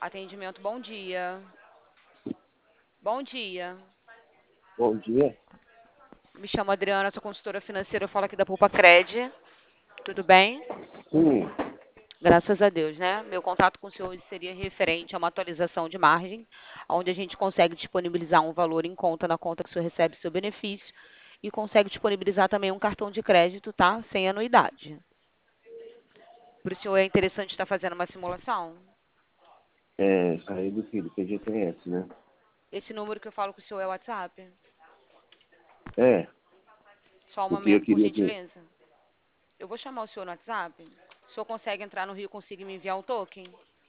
Atendimento, bom dia. Bom dia. Bom dia. Me chamo Adriana, sou consultora financeira, eu falo aqui da Poupa Cred. Tudo bem? Sim, Graças a Deus, né? Meu contato com o senhor hoje seria referente a uma atualização de margem, onde a gente consegue disponibilizar um valor em conta na conta que o senhor recebe seu benefício e consegue disponibilizar também um cartão de crédito, tá? Sem anuidade. Para o senhor é interessante estar fazendo uma simulação? saí do filho, PGTS, né? Esse número que eu falo com o senhor é o WhatsApp? É, Só um porque eu momento, por queria que gentileza. Eu vou chamar o senhor no WhatsApp. O senhor consegue entrar no Rio e conseguir me enviar um token?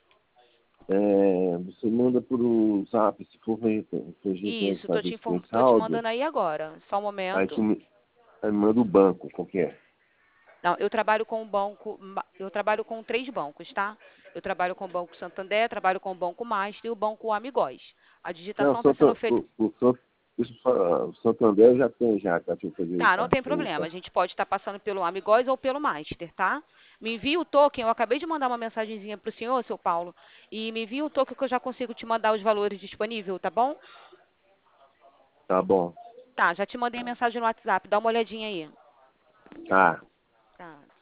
você manda por o Zap, se for PGTS Isso, para ver se tem tô te saldo, mandando aí agora. Só um aí momento. aí manda o banco, qualquer. Não, eu trabalho com o banco, eu trabalho com 3 bancos, tá? Eu trabalho com o Banco Santander, trabalho com o Banco Master e o Banco Amigóis. A Não, digitação está sendo feita. o Santander já tem, já, tá para fazer Tá, não tem problema. A gente pode estar passando pelo Amigóis ou pelo Master, tá? Me envia o token, eu acabei de mandar uma mensagenzinha para o senhor, seu Paulo, e me envia o token que eu já consigo te mandar os valores disponíveis, tá bom? Tá bom. Tá, já te mandei a mensagem no WhatsApp, dá uma olhadinha aí. Tá. Tá.